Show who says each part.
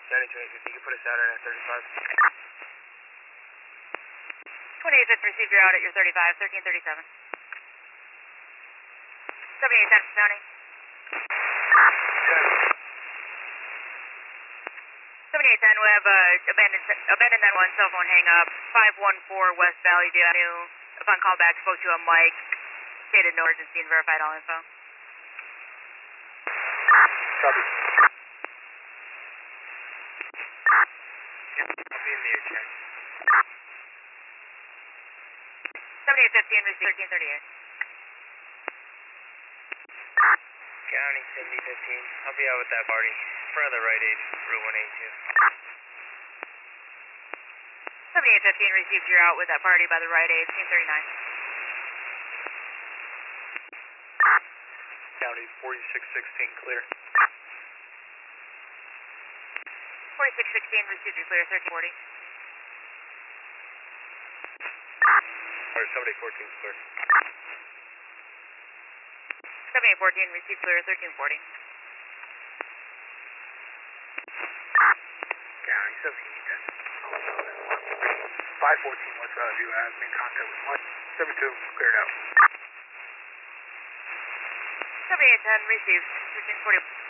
Speaker 1: You can put us out at 35.
Speaker 2: 28th received, you're out at your 35, 1337. 7810 County. 7810, we have abandoned 9-1 cell phone hang up, 514 West Valley View Avenue. Upon callback, spoke to a Mike, stated no urgency and verified all info.
Speaker 1: Copy. I'll be in the air check.
Speaker 2: 7815 received, 1338.
Speaker 1: County 7015. I'll be out with that party. Front of the right age, Route 182.
Speaker 2: 7815 received, you're out with that party by the right age, team 39.
Speaker 1: County 4616 clear.
Speaker 2: 4616 received, you're clear, 1340.
Speaker 1: Or 7014 clear.
Speaker 2: 7814 received, clear, 1340.
Speaker 1: County 1710. 514 West Valley View has made contact with 172, cleared out.
Speaker 2: 7810 received, 1340.